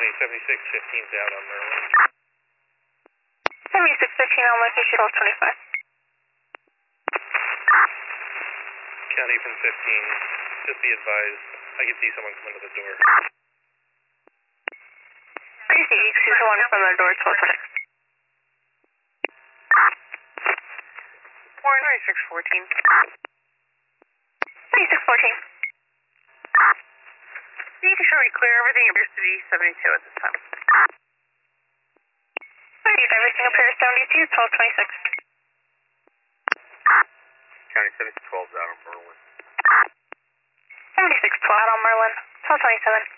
County 7615's out on Merlin. 7615 on location 1225. County from 15, just be advised, I can see someone come into the door. I see someone from the door 1226. 49614. 9614. You can show me clear. Everything appears to be 72 at this time. Everything appears 72, 1226. County 7612's out on Merlin. 7612 out on Merlin, 1227.